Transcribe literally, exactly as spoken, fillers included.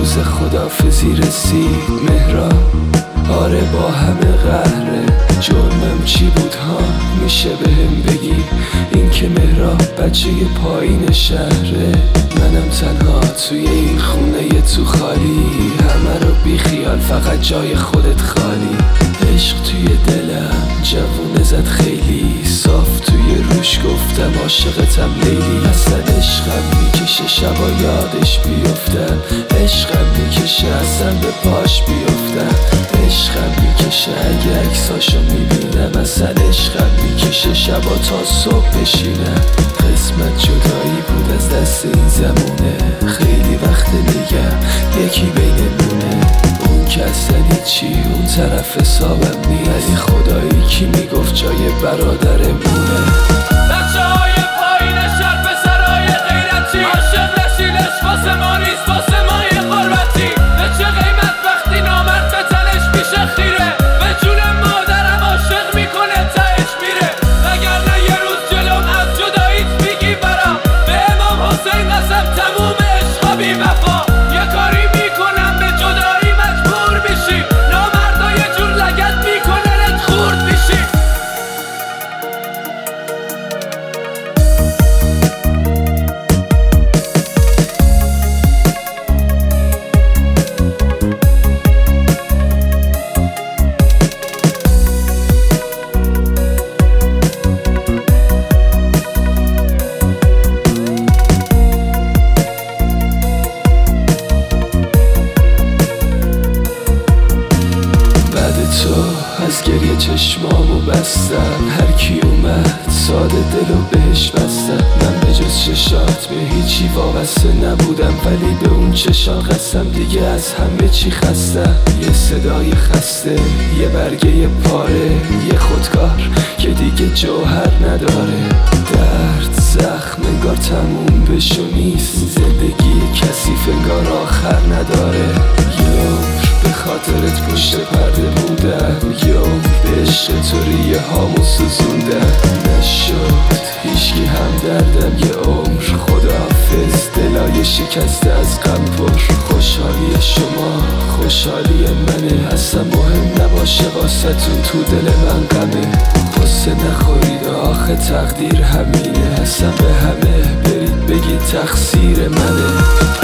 روز خداحافظی رسید مهراب. آره با همه قهره، جرمم چی بود ها؟ میشه بهم بگی؟ این که مهراب بچه پایین شهره، منم تنها توی این خونه تو خالی، همه رو بی خیال فقط جای خودت خالی. عشق توی دلم جوونه زد خیلی صاف، توی روش گفتم عاشقتم لیلی. اصلا عشقم میکشه شبا یادش بیفتم، عشقم میکشه اصلا به پاش بیفتم، عشقم میکشه اگه عکساشو میبینم، اصلا عشقم میکشه شبا تا صبح بشینم. قسمت جدایی بود از دست این زمونه، خیلی وقت میگم یکی بینمونه، اون که اصلا هیچی اون طرف حسابم نیست، ولی خدایی کی میگفت جای برادرمونه. بچه های پایین شهر پسرهای غیرتی، عاشق نشین عشق واسه ما نیست واسه ما یه قربتی. به چه قیمت وقتی نامرد به تنش میشه خیره، به جون مادرم عاشق میکنه تهش میره. وگرنه یه روز جلوم از جداییت میگی برام، به امام حسین قسم تموم عشقا بی وفا. یه کاری میکنم به جدایی مجبور میشی، نامردا یه جور لگد میکنه رد خورد میشی. تو از گریه چشمامو بستم، هر کی اومد ساده دلو بهش بستم. من به جز چشات به هیچی وابسته نبودم، ولی به اون چشان قسم دیگه از همه چی خستم. یه صدای خسته، یه برگه پاره، یه خودکار که دیگه جوهر نداره. درد زخم انگار تموم بشو نیست، زندگی کسی انگار آخر نداره. یه به خاطرت پشت پرده بودم، یا به عشق تو ریه هامو سوزوندم. نشد هیچکی هم دردم یه عمر، خداحافظ دلای شکسته از غم پر. خوشحالی شما خوشحالی منه، اصلا مهم نباشه واسهتون تو دل من غمه. قصه نخورید آخه تقدیر همینه، اصلا به همه برید بگید تقصیر منه.